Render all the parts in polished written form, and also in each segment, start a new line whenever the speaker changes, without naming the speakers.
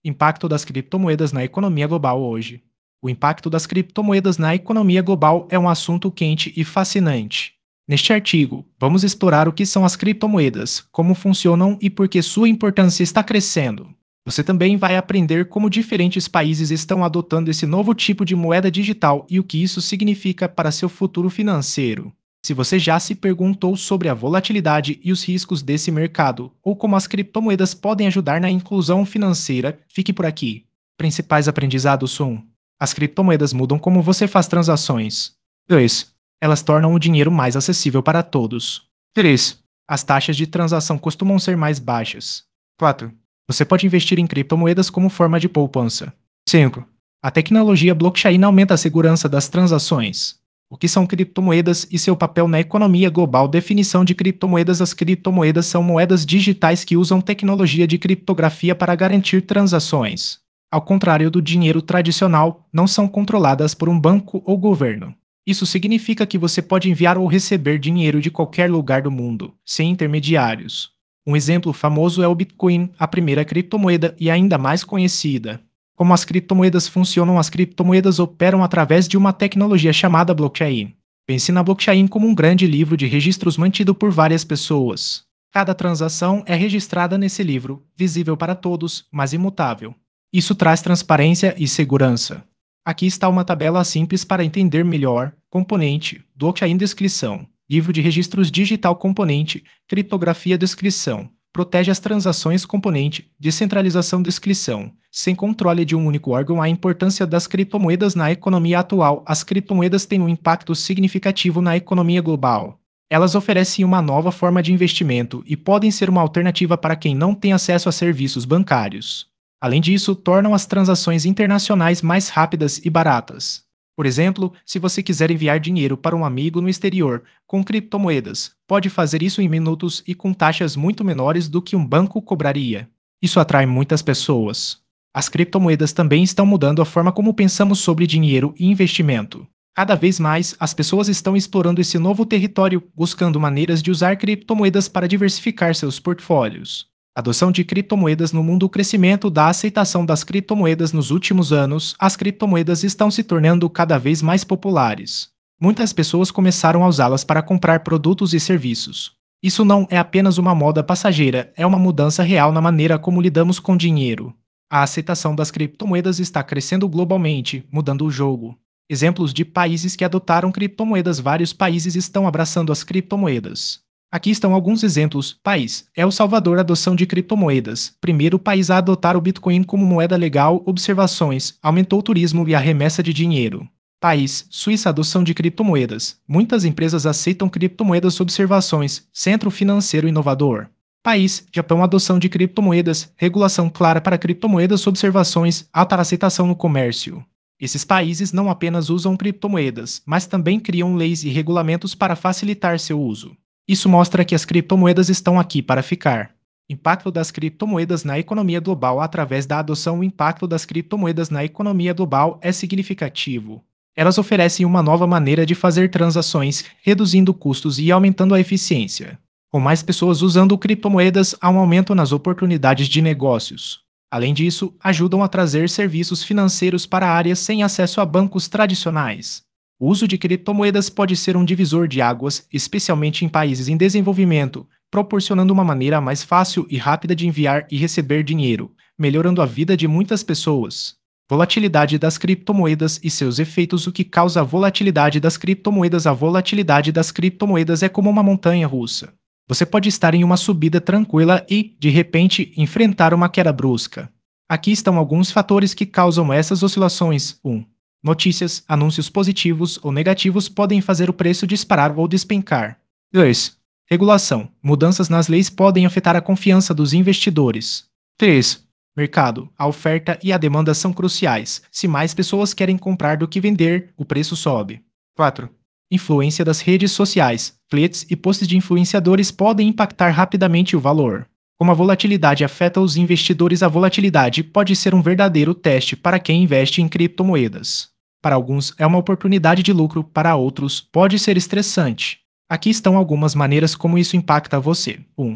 Impacto das criptomoedas na economia global hoje. O impacto das criptomoedas na economia global é um assunto quente e fascinante. Neste artigo, vamos explorar o que são as criptomoedas, como funcionam e por que sua importância está crescendo. Você também vai aprender como diferentes países estão adotando esse novo tipo de moeda digital e o que isso significa para seu futuro financeiro. Se você já se perguntou sobre a volatilidade e os riscos desse mercado, ou como as criptomoedas podem ajudar na inclusão financeira, fique por aqui. Principais aprendizados 1. As criptomoedas mudam como você faz transações. 2. Elas tornam o dinheiro mais acessível para todos. 3. As taxas de transação costumam ser mais baixas. 4. Você pode investir em criptomoedas como forma de poupança. 5. A tecnologia blockchain aumenta a segurança das transações. O que são criptomoedas e seu papel na economia global? Definição de criptomoedas. As criptomoedas são moedas digitais que usam tecnologia de criptografia para garantir transações. Ao contrário do dinheiro tradicional, não são controladas por um banco ou governo. Isso significa que você pode enviar ou receber dinheiro de qualquer lugar do mundo, sem intermediários. Um exemplo famoso é o Bitcoin, a primeira criptomoeda e ainda mais conhecida. Como as criptomoedas funcionam? As criptomoedas operam através de uma tecnologia chamada blockchain. Pense na blockchain como um grande livro de registros mantido por várias pessoas. Cada transação é registrada nesse livro, visível para todos, mas imutável. Isso traz transparência e segurança. Aqui está uma tabela simples para entender melhor. Componente, blockchain descrição, livro de registros digital componente, criptografia descrição. Protege as transações componente, descentralização descrição. Sem controle de um único órgão, a importância das criptomoedas na economia atual. As criptomoedas têm um impacto significativo na economia global. Elas oferecem uma nova forma de investimento e podem ser uma alternativa para quem não tem acesso a serviços bancários. Além disso, tornam as transações internacionais mais rápidas e baratas. Por exemplo, se você quiser enviar dinheiro para um amigo no exterior com criptomoedas, pode fazer isso em minutos e com taxas muito menores do que um banco cobraria. Isso atrai muitas pessoas. As criptomoedas também estão mudando a forma como pensamos sobre dinheiro e investimento. Cada vez mais, as pessoas estão explorando esse novo território, buscando maneiras de usar criptomoedas para diversificar seus portfólios. Adoção de criptomoedas no mundo. O crescimento da aceitação das criptomoedas nos últimos anos, as criptomoedas estão se tornando cada vez mais populares. Muitas pessoas começaram a usá-las para comprar produtos e serviços. Isso não é apenas uma moda passageira, é uma mudança real na maneira como lidamos com dinheiro. A aceitação das criptomoedas está crescendo globalmente, mudando o jogo. Exemplos de países que adotaram criptomoedas. Vários países estão abraçando as criptomoedas. Aqui estão alguns exemplos. País: El Salvador. Adoção de criptomoedas. Primeiro país a adotar o Bitcoin como moeda legal. Observações: aumentou o turismo e a remessa de dinheiro. País: Suíça. Adoção de criptomoedas. Muitas empresas aceitam criptomoedas. Observações: centro financeiro inovador. País: Japão. Adoção de criptomoedas. Regulação clara para criptomoedas. Observações: alta aceitação no comércio. Esses países não apenas usam criptomoedas, mas também criam leis e regulamentos para facilitar seu uso. Isso mostra que as criptomoedas estão aqui para ficar. Impacto das criptomoedas na economia global. Através da adoção, o impacto das criptomoedas na economia global é significativo. Elas oferecem uma nova maneira de fazer transações, reduzindo custos e aumentando a eficiência. Com mais pessoas usando criptomoedas, há um aumento nas oportunidades de negócios. Além disso, ajudam a trazer serviços financeiros para áreas sem acesso a bancos tradicionais. O uso de criptomoedas pode ser um divisor de águas, especialmente em países em desenvolvimento, proporcionando uma maneira mais fácil e rápida de enviar e receber dinheiro, melhorando a vida de muitas pessoas. Volatilidade das criptomoedas e seus efeitos. O que causa a volatilidade das criptomoedas? A volatilidade das criptomoedas é como uma montanha russa. Você pode estar em uma subida tranquila e, de repente, enfrentar uma queda brusca. Aqui estão alguns fatores que causam essas oscilações. 1. Notícias, anúncios positivos ou negativos podem fazer o preço disparar ou despencar. 2. Regulação. Mudanças nas leis podem afetar a confiança dos investidores. 3. Mercado. A oferta e a demanda são cruciais. Se mais pessoas querem comprar do que vender, o preço sobe. 4. Influência das redes sociais. Tweets e posts de influenciadores podem impactar rapidamente o valor. Como a volatilidade afeta os investidores, a volatilidade pode ser um verdadeiro teste para quem investe em criptomoedas. Para alguns, é uma oportunidade de lucro, para outros, pode ser estressante. Aqui estão algumas maneiras como isso impacta você. 1.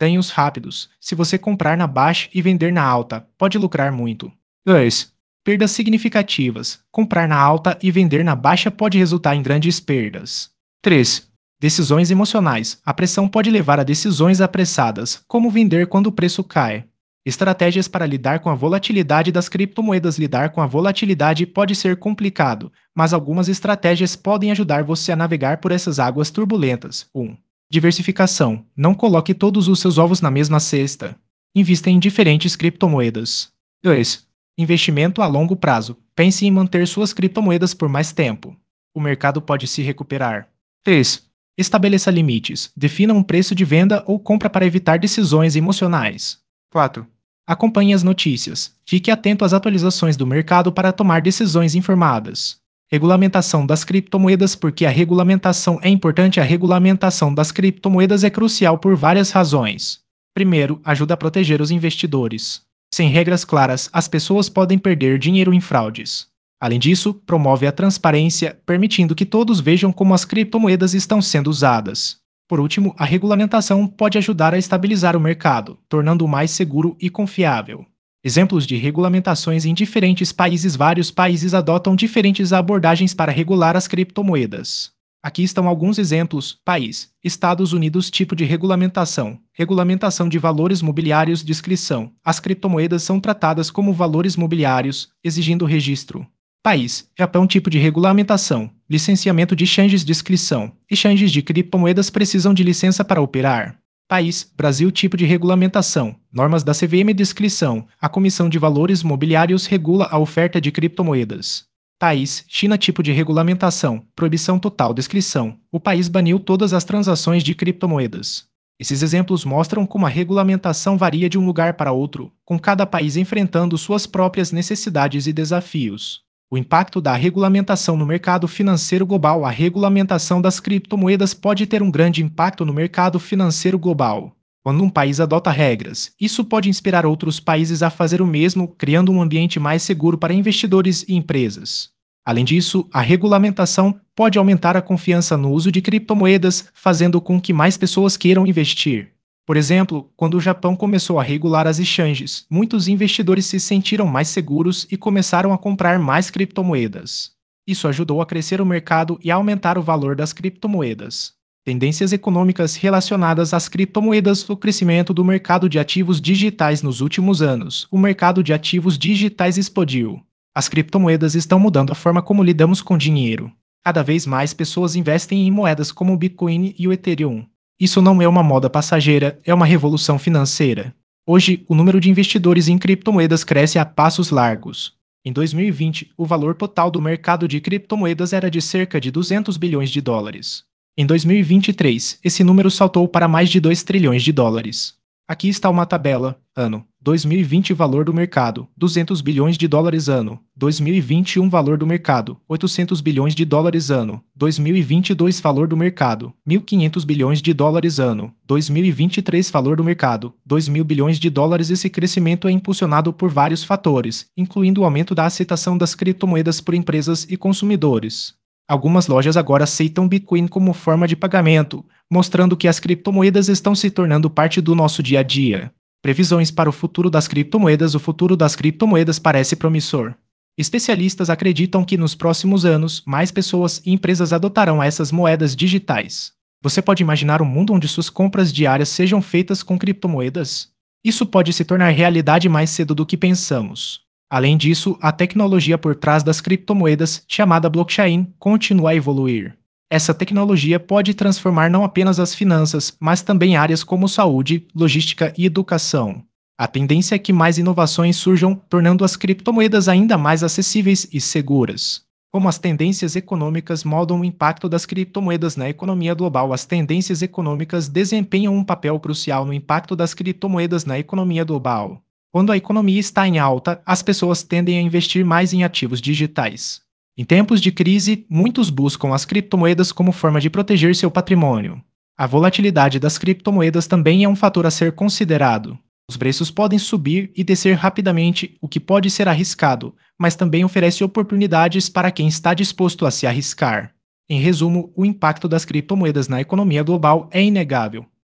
Ganhos rápidos. Se você comprar na baixa e vender na alta, pode lucrar muito. 2. Perdas significativas. Comprar na alta e vender na baixa pode resultar em grandes perdas. 3. Decisões emocionais. A pressão pode levar a decisões apressadas, como vender quando o preço cai. Estratégias para lidar com a volatilidade das criptomoedas. Lidar com a volatilidade pode ser complicado, mas algumas estratégias podem ajudar você a navegar por essas águas turbulentas. 1. Diversificação. Não coloque todos os seus ovos na mesma cesta. Invista em diferentes criptomoedas. 2. Investimento a longo prazo. Pense em manter suas criptomoedas por mais tempo. O mercado pode se recuperar. 3. Estabeleça limites. Defina um preço de venda ou compra para evitar decisões emocionais. 4. Acompanhe as notícias. Fique atento às atualizações do mercado para tomar decisões informadas. Regulamentação das criptomoedas. Porque a regulamentação é importante. A regulamentação das criptomoedas é crucial por várias razões. Primeiro, ajuda a proteger os investidores. Sem regras claras, as pessoas podem perder dinheiro em fraudes. Além disso, promove a transparência, permitindo que todos vejam como as criptomoedas estão sendo usadas. Por último, a regulamentação pode ajudar a estabilizar o mercado, tornando-o mais seguro e confiável. Exemplos de regulamentações em diferentes países. Vários países adotam diferentes abordagens para regular as criptomoedas. Aqui estão alguns exemplos. País: Estados Unidos. Tipo de regulamentação: regulamentação de valores mobiliários. Descrição: as criptomoedas são tratadas como valores mobiliários, exigindo registro. País: Japão. Tipo de regulamentação: licenciamento de exchanges. Descrição: exchanges de criptomoedas precisam de licença para operar. País: Brasil. Tipo de regulamentação: normas da CVM. Descrição: a Comissão de Valores Mobiliários regula a oferta de criptomoedas. País: China. Tipo de regulamentação: proibição total. Descrição: o país baniu todas as transações de criptomoedas. Esses exemplos mostram como a regulamentação varia de um lugar para outro, com cada país enfrentando suas próprias necessidades e desafios. O impacto da regulamentação no mercado financeiro global. A regulamentação das criptomoedas pode ter um grande impacto no mercado financeiro global. Quando um país adota regras, isso pode inspirar outros países a fazer o mesmo, criando um ambiente mais seguro para investidores e empresas. Além disso, a regulamentação pode aumentar a confiança no uso de criptomoedas, fazendo com que mais pessoas queiram investir. Por exemplo, quando o Japão começou a regular as exchanges, muitos investidores se sentiram mais seguros e começaram a comprar mais criptomoedas. Isso ajudou a crescer o mercado e a aumentar o valor das criptomoedas. Tendências econômicas relacionadas às criptomoedas. O crescimento do mercado de ativos digitais nos últimos anos. O mercado de ativos digitais explodiu. As criptomoedas estão mudando a forma como lidamos com dinheiro. Cada vez mais pessoas investem em moedas como o Bitcoin e o Ethereum. Isso não é uma moda passageira, é uma revolução financeira. Hoje, o número de investidores em criptomoedas cresce a passos largos. Em 2020, o valor total do mercado de criptomoedas era de cerca de 200 bilhões de dólares. Em 2023, esse número saltou para mais de 2 trilhões de dólares. Aqui está uma tabela. Ano: 2020 valor do mercado: 200 bilhões de dólares ano. 2021 valor do mercado: 800 bilhões de dólares ano. 2022 valor do mercado: 1.500 bilhões de dólares ano. 2023 valor do mercado: 2.000 bilhões de dólares. Esse crescimento é impulsionado por vários fatores, incluindo o aumento da aceitação das criptomoedas por empresas e consumidores. Algumas lojas agora aceitam Bitcoin como forma de pagamento, mostrando que as criptomoedas estão se tornando parte do nosso dia a dia. Previsões para o futuro das criptomoedas. O futuro das criptomoedas parece promissor. Especialistas acreditam que nos próximos anos, mais pessoas e empresas adotarão essas moedas digitais. Você pode imaginar um mundo onde suas compras diárias sejam feitas com criptomoedas? Isso pode se tornar realidade mais cedo do que pensamos. Além disso, a tecnologia por trás das criptomoedas, chamada blockchain, continua a evoluir. Essa tecnologia pode transformar não apenas as finanças, mas também áreas como saúde, logística e educação. A tendência é que mais inovações surjam, tornando as criptomoedas ainda mais acessíveis e seguras. Como as tendências econômicas moldam o impacto das criptomoedas na economia global. As tendências econômicas desempenham um papel crucial no impacto das criptomoedas na economia global. Quando a economia está em alta, as pessoas tendem a investir mais em ativos digitais. Em tempos de crise, muitos buscam as criptomoedas como forma de proteger seu patrimônio. A volatilidade das criptomoedas também é um fator a ser considerado. Os preços podem subir e descer rapidamente, o que pode ser arriscado, mas também oferece oportunidades para quem está disposto a se arriscar. Em resumo, o impacto das criptomoedas na economia global é inegável.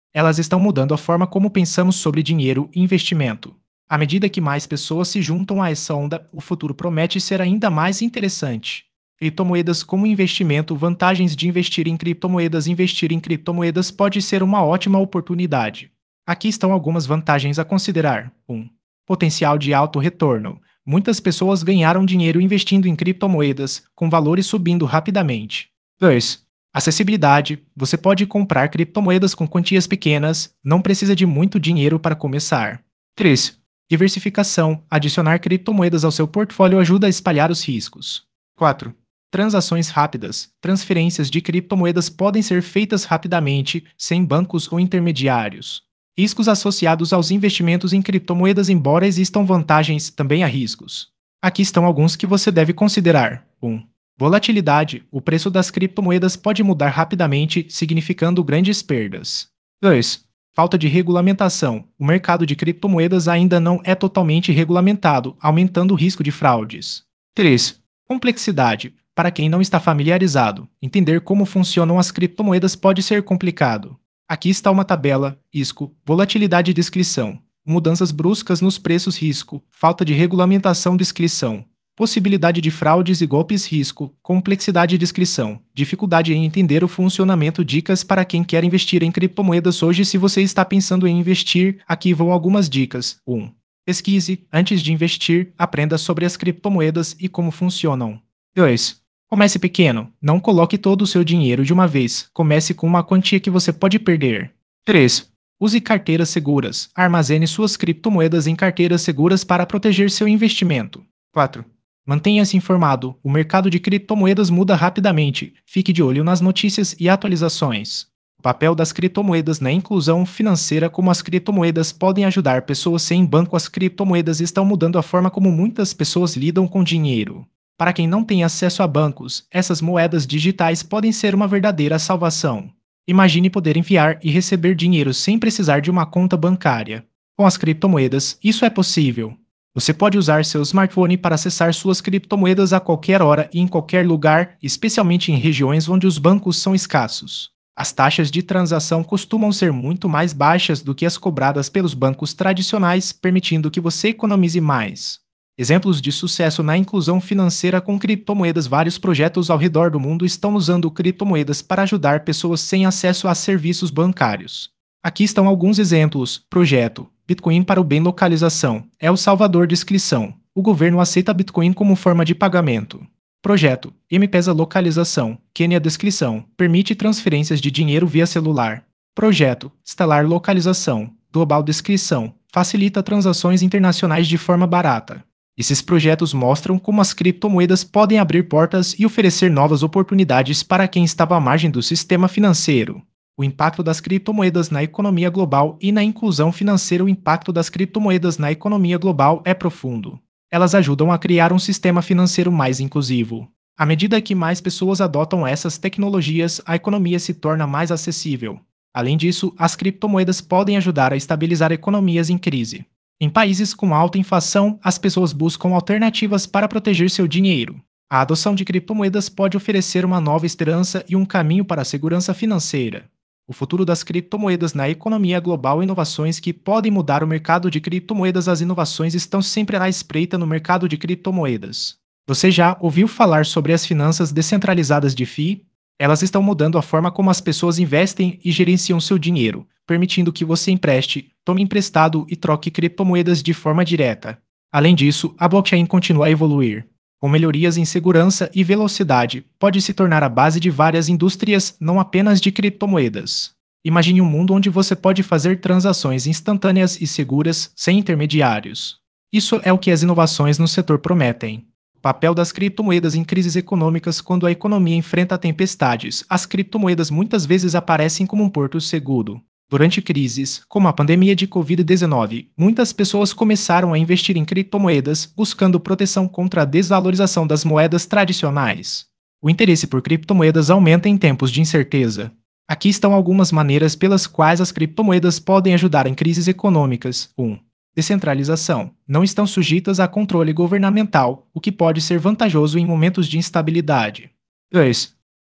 Elas estão mudando a forma como pensamos sobre dinheiro e investimento. À medida que mais pessoas se juntam a essa onda, o futuro promete ser ainda mais interessante. Criptomoedas como investimento, vantagens de investir em criptomoedas. Investir em criptomoedas pode ser uma ótima oportunidade. Aqui estão algumas vantagens a considerar. 1. Potencial de alto retorno. Muitas pessoas ganharam dinheiro investindo em criptomoedas, com valores subindo rapidamente. 2. Acessibilidade. Você pode comprar criptomoedas com quantias pequenas, não precisa de muito dinheiro para começar. 3. Diversificação. Adicionar criptomoedas ao seu portfólio ajuda a espalhar os riscos. 4. Transações rápidas. Transferências de criptomoedas podem ser feitas rapidamente, sem bancos ou intermediários. Riscos associados aos investimentos em criptomoedas. Embora existam vantagens, também há riscos. Aqui estão alguns que você deve considerar. 1. Volatilidade. O preço das criptomoedas pode mudar rapidamente, significando grandes perdas. 2. Falta de regulamentação. O mercado de criptomoedas ainda não é totalmente regulamentado, aumentando o risco de fraudes. 3. Complexidade. Para quem não está familiarizado, entender como funcionam as criptomoedas pode ser complicado. Aqui está uma tabela: risco, volatilidade e descrição. Mudanças bruscas nos preços, risco, falta de regulamentação, descrição. Possibilidade de fraudes e golpes, risco, complexidade e descrição, dificuldade em entender o funcionamento. Dicas para quem quer investir em criptomoedas hoje. Se você está pensando em investir, aqui vão algumas dicas. 1. Pesquise. Antes de investir, aprenda sobre as criptomoedas e como funcionam. 2. Comece pequeno. Não coloque todo o seu dinheiro de uma vez. Comece com uma quantia que você pode perder. 3. Use carteiras seguras. Armazene suas criptomoedas em carteiras seguras para proteger seu investimento. 4. Mantenha-se informado. O mercado de criptomoedas muda rapidamente. Fique de olho nas notícias e atualizações. O papel das criptomoedas na inclusão financeira. Como as criptomoedas podem ajudar pessoas sem banco. As criptomoedas estão mudando a forma como muitas pessoas lidam com dinheiro. Para quem não tem acesso a bancos, essas moedas digitais podem ser uma verdadeira salvação. Imagine poder enviar e receber dinheiro sem precisar de uma conta bancária. Com as criptomoedas, isso é possível. Você pode usar seu smartphone para acessar suas criptomoedas a qualquer hora e em qualquer lugar, especialmente em regiões onde os bancos são escassos. As taxas de transação costumam ser muito mais baixas do que as cobradas pelos bancos tradicionais, permitindo que você economize mais. Exemplos de sucesso na inclusão financeira com criptomoedas. Vários projetos ao redor do mundo estão usando criptomoedas para ajudar pessoas sem acesso a serviços bancários. Aqui estão alguns exemplos. Projeto Bitcoin para o bem. Localização: El Salvador. Descrição: o governo aceita Bitcoin como forma de pagamento. Projeto M-Pesa. Localização: Quênia. Descrição: permite transferências de dinheiro via celular. Projeto Stellar. Localização global. Descrição: facilita transações internacionais de forma barata. Esses projetos mostram como as criptomoedas podem abrir portas e oferecer novas oportunidades para quem estava à margem do sistema financeiro. O impacto das criptomoedas na economia global e na inclusão financeira. O impacto das criptomoedas na economia global é profundo. Elas ajudam a criar um sistema financeiro mais inclusivo. À medida que mais pessoas adotam essas tecnologias, a economia se torna mais acessível. Além disso, as criptomoedas podem ajudar a estabilizar economias em crise. Em países com alta inflação, as pessoas buscam alternativas para proteger seu dinheiro. A adoção de criptomoedas pode oferecer uma nova esperança e um caminho para a segurança financeira. O futuro das criptomoedas na economia global. Inovações que podem mudar o mercado de criptomoedas. As inovações estão sempre à espreita no mercado de criptomoedas. Você já ouviu falar sobre as finanças descentralizadas DeFi? Elas estão mudando a forma como as pessoas investem e gerenciam seu dinheiro, permitindo que você empreste, tome emprestado e troque criptomoedas de forma direta. Além disso, a blockchain continua a evoluir. Com melhorias em segurança e velocidade, pode se tornar a base de várias indústrias, não apenas de criptomoedas. Imagine um mundo onde você pode fazer transações instantâneas e seguras, sem intermediários. Isso é o que as inovações no setor prometem. Papel das criptomoedas em crises econômicas. Quando a economia enfrenta tempestades, as criptomoedas muitas vezes aparecem como um porto seguro. Durante crises, como a pandemia de Covid-19, muitas pessoas começaram a investir em criptomoedas, buscando proteção contra a desvalorização das moedas tradicionais. O interesse por criptomoedas aumenta em tempos de incerteza. Aqui estão algumas maneiras pelas quais as criptomoedas podem ajudar em crises econômicas. 1. Descentralização. Não estão sujeitas a controle governamental, o que pode ser vantajoso em momentos de instabilidade. 2.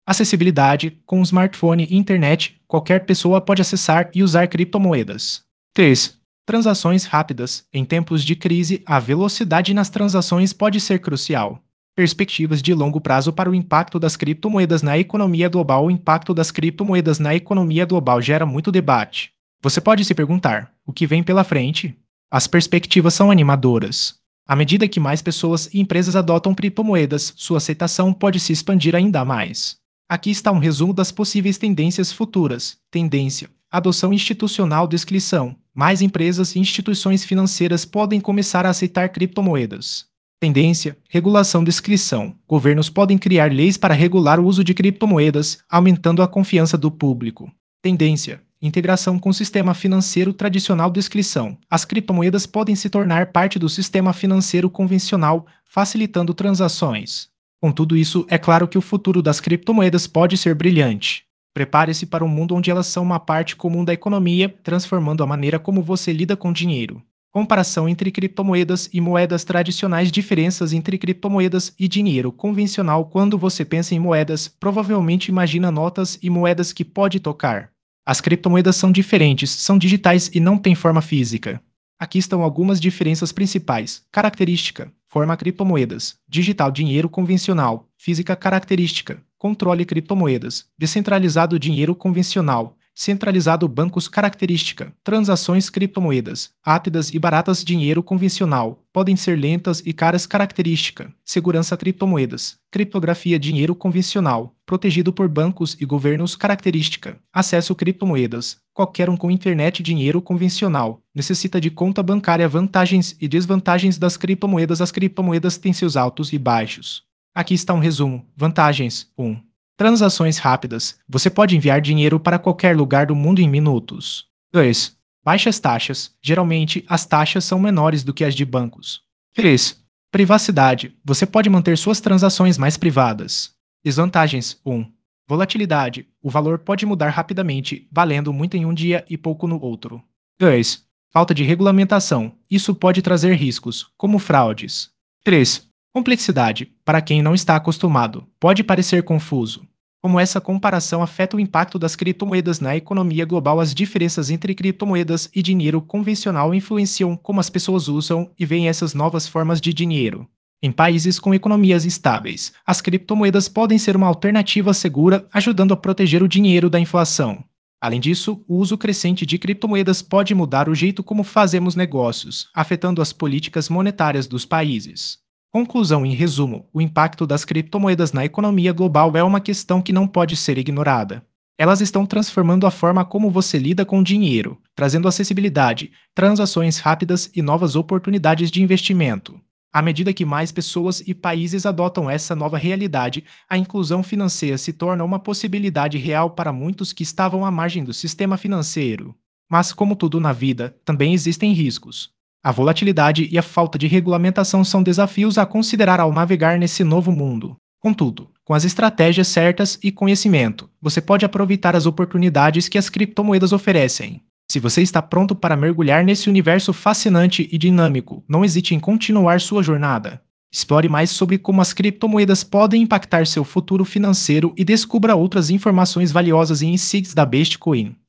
Acessibilidade: com o smartphone e internet, qualquer pessoa pode acessar e usar criptomoedas. 3. Transações rápidas: em tempos de crise, a velocidade nas transações pode ser crucial. Perspectivas de longo prazo para o impacto das criptomoedas na economia global. O impacto das criptomoedas na economia global gera muito debate. Você pode se perguntar: o que vem pela frente? As perspectivas são animadoras. À medida que mais pessoas e empresas adotam criptomoedas, sua aceitação pode se expandir ainda mais. Aqui está um resumo das possíveis tendências futuras. Tendência: adoção institucional. Descrição: mais empresas e instituições financeiras podem começar a aceitar criptomoedas. Tendência: regulação. Descrição: governos podem criar leis para regular o uso de criptomoedas, aumentando a confiança do público. Tendência: integração com o sistema financeiro tradicional. Descrição: as criptomoedas podem se tornar parte do sistema financeiro convencional, facilitando transações. Com tudo isso, é claro que o futuro das criptomoedas pode ser brilhante. Prepare-se para um mundo onde elas são uma parte comum da economia, transformando a maneira como você lida com dinheiro. Comparação entre criptomoedas e moedas tradicionais. Diferenças entre criptomoedas e dinheiro convencional. Quando você pensa em moedas, provavelmente imagina notas e moedas que pode tocar. As criptomoedas são diferentes, são digitais e não têm forma física. Aqui estão algumas diferenças principais. Característica: forma criptomoedas. Digital: dinheiro convencional. Física: característica: controle criptomoedas. Descentralizado: dinheiro convencional. Centralizado: bancos. Característica: transações criptomoedas. Rápidas e baratas: dinheiro convencional. Podem ser lentas e caras. Característica: segurança criptomoedas. Criptografia: dinheiro convencional. Protegido por bancos e governos. Característica: acesso criptomoedas. Qualquer um com internet. Dinheiro convencional. Necessita de conta bancária. Vantagens e desvantagens das criptomoedas. As criptomoedas têm seus altos e baixos. Aqui está um resumo. Vantagens: 1. Transações rápidas. Você pode enviar dinheiro para qualquer lugar do mundo em minutos. 2. Baixas taxas. Geralmente, as taxas são menores do que as de bancos. 3. Privacidade. Você pode manter suas transações mais privadas. Desvantagens: 1. Volatilidade. O valor pode mudar rapidamente, valendo muito em um dia e pouco no outro. 2. Falta de regulamentação. Isso pode trazer riscos, como fraudes. 3. Complexidade. Para quem não está acostumado, pode parecer confuso. Como essa comparação afeta o impacto das criptomoedas na economia global? As diferenças entre criptomoedas e dinheiro convencional influenciam como as pessoas usam e veem essas novas formas de dinheiro. Em países com economias estáveis, as criptomoedas podem ser uma alternativa segura, ajudando a proteger o dinheiro da inflação. Além disso, o uso crescente de criptomoedas pode mudar o jeito como fazemos negócios, afetando as políticas monetárias dos países. Conclusão: em resumo, o impacto das criptomoedas na economia global é uma questão que não pode ser ignorada. Elas estão transformando a forma como você lida com o dinheiro, trazendo acessibilidade, transações rápidas e novas oportunidades de investimento. À medida que mais pessoas e países adotam essa nova realidade, a inclusão financeira se torna uma possibilidade real para muitos que estavam à margem do sistema financeiro. Mas, como tudo na vida, também existem riscos. A volatilidade e a falta de regulamentação são desafios a considerar ao navegar nesse novo mundo. Contudo, com as estratégias certas e conhecimento, você pode aproveitar as oportunidades que as criptomoedas oferecem. Se você está pronto para mergulhar nesse universo fascinante e dinâmico, não hesite em continuar sua jornada. Explore mais sobre como as criptomoedas podem impactar seu futuro financeiro e descubra outras informações valiosas em insights da Bestcoin.